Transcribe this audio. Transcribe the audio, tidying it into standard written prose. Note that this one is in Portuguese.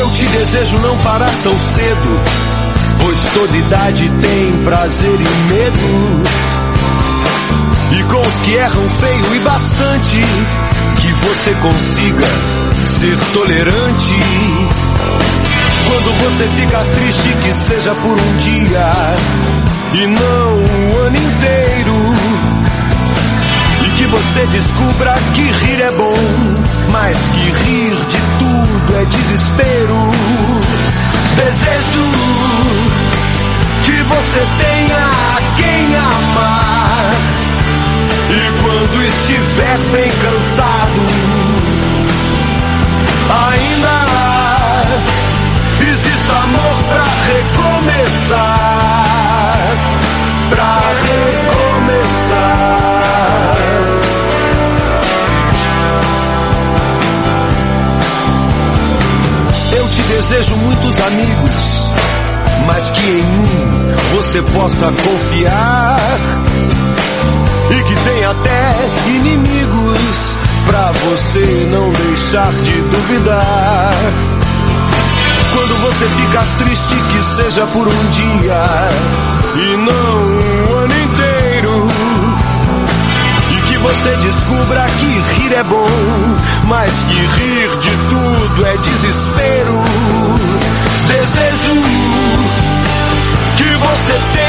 Eu te desejo não parar tão cedo, pois toda idade tem prazer e medo. E com os que erram feio e bastante, que você consiga ser tolerante. Quando você fica triste, que seja por um dia e não o ano inteiro. E que você descubra que rir é bom, mas que rir de tudo é desespero. Desejo que você tenha quem amar, e quando estiver bem cansado, ainda existe amor pra recomeçar, pra recomeçar. Eu te desejo muitos amigos, mas que em mim você possa confiar, e que tem até inimigos pra você não deixar de duvidar. Quando você ficar triste, que seja por um dia e não um ano inteiro. E que você descubra que rir é bom, mas que rir de tudo é desespero. Desejo que você tenha